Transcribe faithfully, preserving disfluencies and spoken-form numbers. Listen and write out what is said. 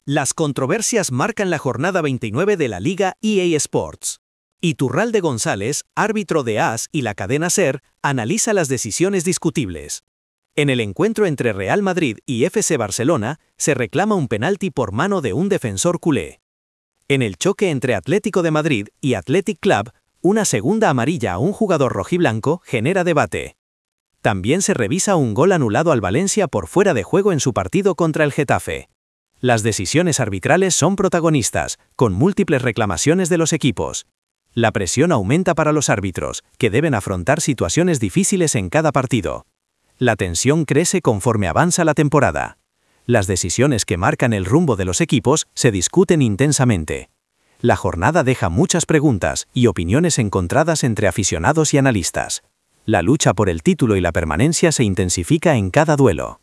Las controversias marcan la jornada veintinueve de la Liga E A Sports. Iturralde González, árbitro de A S y la cadena SER, analiza las decisiones discutibles. En el encuentro entre Real Madrid y F C Barcelona, se reclama un penalti por mano de un defensor culé. En el choque entre Atlético de Madrid y Athletic Club, una segunda amarilla a un jugador rojiblanco genera debate. También se revisa un gol anulado al Valencia por fuera de juego en su partido contra el Getafe. Las decisiones arbitrales son protagonistas, con múltiples reclamaciones de los equipos. La presión aumenta para los árbitros, que deben afrontar situaciones difíciles en cada partido. La tensión crece conforme avanza la temporada. Las decisiones que marcan el rumbo de los equipos se discuten intensamente. La jornada deja muchas preguntas y opiniones encontradas entre aficionados y analistas. La lucha por el título y la permanencia se intensifica en cada duelo.